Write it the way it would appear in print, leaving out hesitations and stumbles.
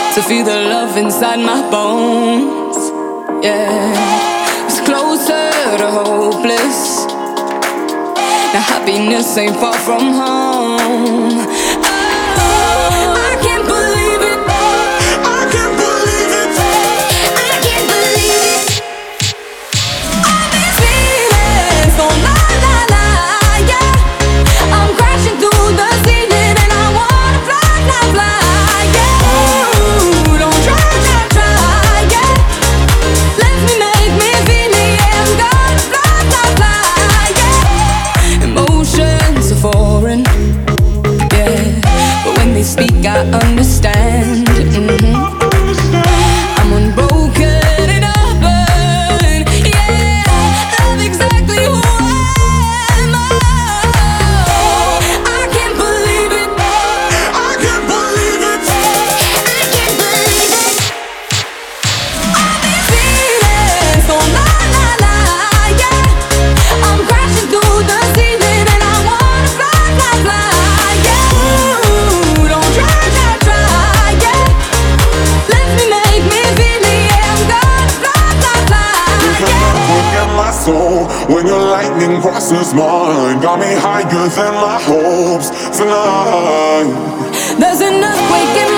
to feel the love inside my bones. Yeah, it's closer to hopeless. Now happiness ain't far from home. Oh, I can't believe it. I can't believe it. I can't believe it. I've been feeling so la la la, yeah. I'm crashing through the ceiling and I wanna fly, fly, fly, yeah. Ooh, don't try, try, try, yeah. Let me make me feel it, yeah. I'm gonna fly, fly, fly, yeah. Emotions are foreign, yeah, but when they speak I understand. I'm unbroken and open, yeah. Love exactly who I am. Oh, I can't believe it. I can't believe it. I can't believe it. I've been feeling so la la la, yeah. I'm crashing through the ceiling and I wanna fly, fly, fly, yeah. Ooh, don't try, try, try, yeah. Let me make me feel it, yeah. I'm gonna fly, fly, fly, yeah. Look at my soul when your lightning crosses mine. Got me higher than my hopes tonight. There's an earthquake in